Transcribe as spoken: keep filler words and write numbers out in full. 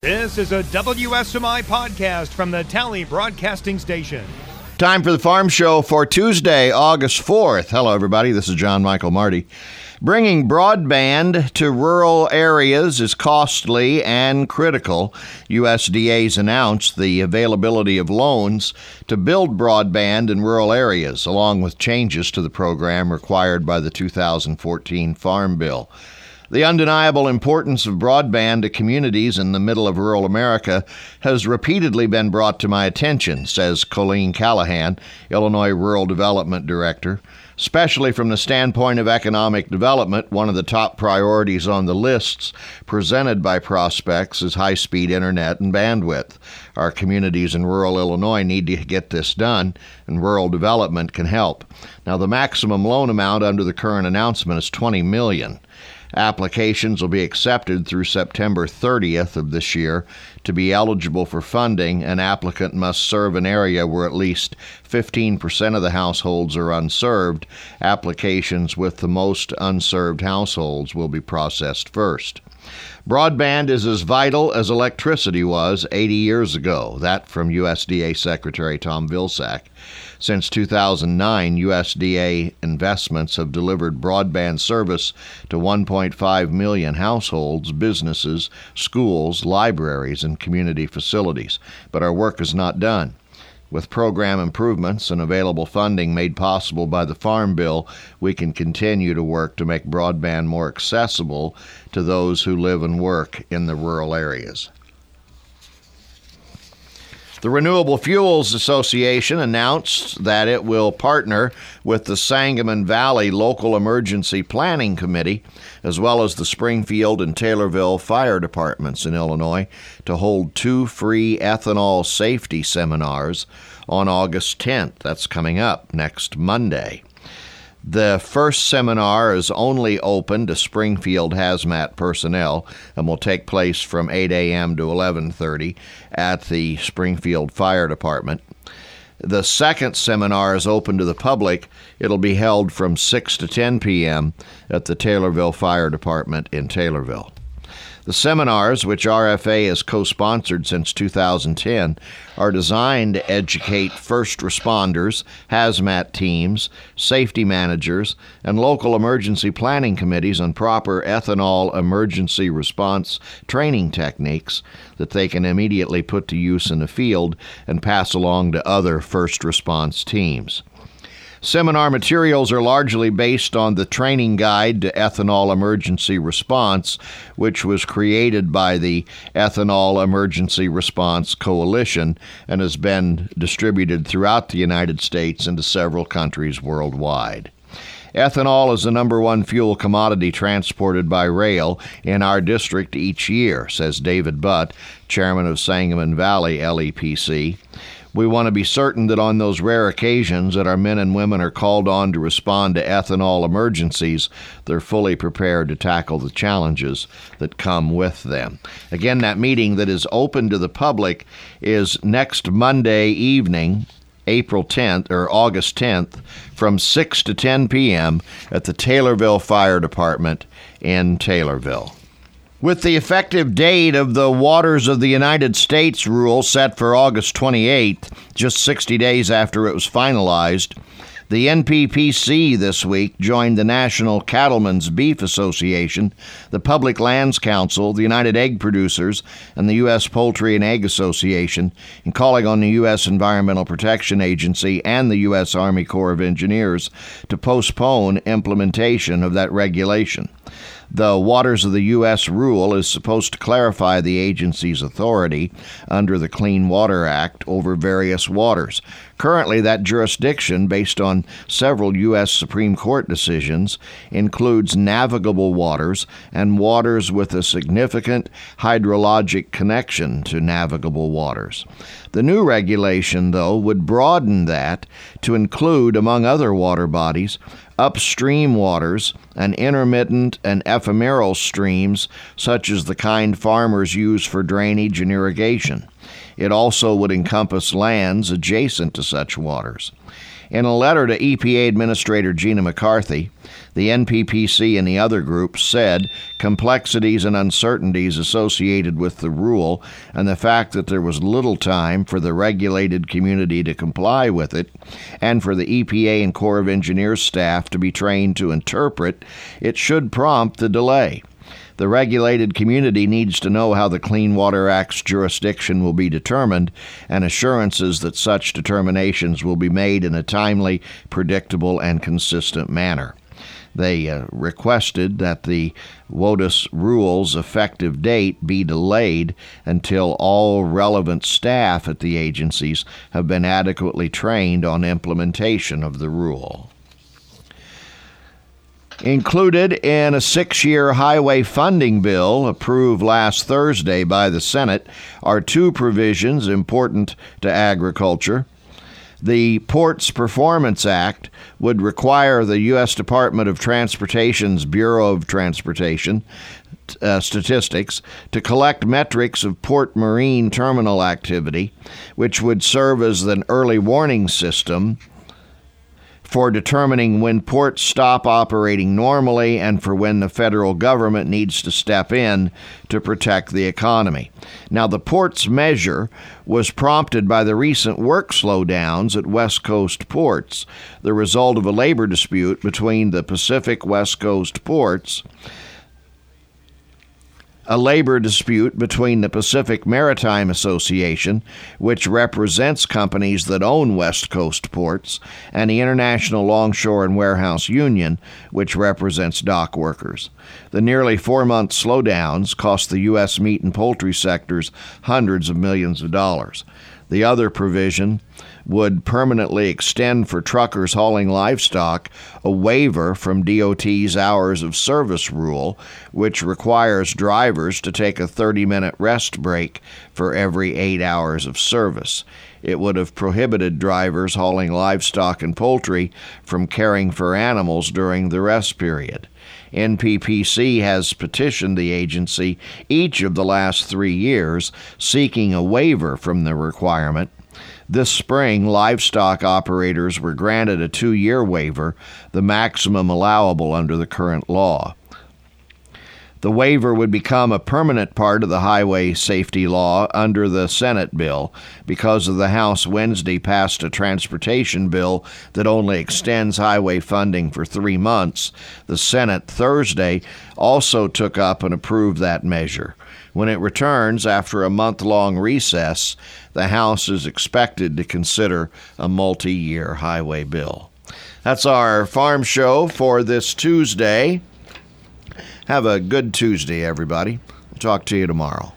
This is a W S M I podcast from the Tally Broadcasting Station. Time for the Farm Show for Tuesday, August fourth. Hello, everybody. This is John Michael Marty. Bringing broadband to rural areas is costly and critical. U S D A's announced the availability of loans to build broadband in rural areas, along with changes to the program required by the two thousand fourteen Farm Bill. The undeniable importance of broadband to communities in the middle of rural America has repeatedly been brought to my attention, says Colleen Callahan, Illinois Rural Development Director. Especially from the standpoint of economic development, one of the top priorities on the lists presented by prospects is high-speed internet and bandwidth. Our communities in rural Illinois need to get this done, and rural development can help. Now, the maximum loan amount under the current announcement is twenty million dollars. Applications will be accepted through September thirtieth of this year. To be eligible for funding, an applicant must serve an area where at least fifteen percent of the households are unserved. Applications with the most unserved households will be processed first. Broadband is as vital as electricity was eighty years ago. That from U S D A Secretary Tom Vilsack. Since two thousand nine, U S D A investments have delivered broadband service to one point five million households, businesses, schools, libraries, and community facilities. But our work is not done. With program improvements and available funding made possible by the Farm Bill, we can continue to work to make broadband more accessible to those who live and work in the rural areas. The Renewable Fuels Association announced that it will partner with the Sangamon Valley Local Emergency Planning Committee, as well as the Springfield and Taylorville Fire Departments in Illinois, to hold two free ethanol safety seminars on August tenth. That's coming up next Monday. The first seminar is only open to Springfield hazmat personnel and will take place from eight a.m. to eleven thirty at the Springfield Fire Department. The second seminar is open to the public. It'll be held from six to ten p.m. at the Taylorville Fire Department in Taylorville. The seminars, which R F A has co-sponsored since two thousand ten, are designed to educate first responders, hazmat teams, safety managers, and local emergency planning committees on proper ethanol emergency response training techniques that they can immediately put to use in the field and pass along to other first response teams. Seminar materials are largely based on the Training Guide to Ethanol Emergency Response, which was created by the Ethanol Emergency Response Coalition and has been distributed throughout the United States and to several countries worldwide. Ethanol is the number one fuel commodity transported by rail in our district each year, says David Butt, chairman of Sangamon Valley L E P C. We want to be certain that on those rare occasions that our men and women are called on to respond to ethanol emergencies, they're fully prepared to tackle the challenges that come with them. Again, that meeting that is open to the public is next Monday evening, April tenth or August tenth, from six to ten p.m. at the Taylorville Fire Department in Taylorville. With the effective date of the Waters of the United States rule set for August twenty-eighth, just sixty days after it was finalized, the N P P C this week joined the National Cattlemen's Beef Association, the Public Lands Council, the United Egg Producers, and the U S Poultry and Egg Association in calling on the U S Environmental Protection Agency and the U S Army Corps of Engineers to postpone implementation of that regulation. The Waters of the U S rule is supposed to clarify the agency's authority under the Clean Water Act over various waters. Currently, that jurisdiction, based on several U S Supreme Court decisions, includes navigable waters and waters with a significant hydrologic connection to navigable waters. The new regulation, though, would broaden that to include, among other water bodies, upstream waters and intermittent and ephemeral streams such as the kind farmers use for drainage and irrigation. It also would encompass lands adjacent to such waters. In a letter to E P A Administrator Gina McCarthy, the N P P C and the other groups said complexities and uncertainties associated with the rule and the fact that there was little time for the regulated community to comply with it and for the E P A and Corps of Engineers staff to be trained to interpret, it should prompt the delay. The regulated community needs to know how the Clean Water Act's jurisdiction will be determined and assurances that such determinations will be made in a timely, predictable, and consistent manner. They uh, requested that the WOTUS rule's effective date be delayed until all relevant staff at the agencies have been adequately trained on implementation of the rule. Included in a six-year highway funding bill approved last Thursday by the Senate are two provisions important to agriculture. The Ports Performance Act would require the U S Department of Transportation's Bureau of Transportation uh, Statistics to collect metrics of port marine terminal activity, which would serve as an early warning system for determining when ports stop operating normally and for when the federal government needs to step in to protect the economy. Now, the ports measure was prompted by the recent work slowdowns at West Coast ports, the result of a labor dispute between the Pacific West Coast ports, a labor dispute between the Pacific Maritime Association, which represents companies that own West Coast ports, and the International Longshore and Warehouse Union, which represents dock workers. The nearly four-month slowdowns cost the U S meat and poultry sectors hundreds of millions of dollars. The other provision would permanently extend for truckers hauling livestock a waiver from D O T's hours of service rule, which requires drivers to take a thirty-minute rest break for every eight hours of service. It would have prohibited drivers hauling livestock and poultry from caring for animals during the rest period. N P P C has petitioned the agency each of the last three years seeking a waiver from the requirement. This spring, livestock operators were granted a two-year waiver, the maximum allowable under the current law. The waiver would become a permanent part of the highway safety law under the Senate bill because of the House Wednesday passed a transportation bill that only extends highway funding for three months. The Senate Thursday also took up and approved that measure. When it returns after a month-long recess, the House is expected to consider a multi-year highway bill. That's our farm show for this Tuesday. Have a good Tuesday, everybody. Talk to you tomorrow.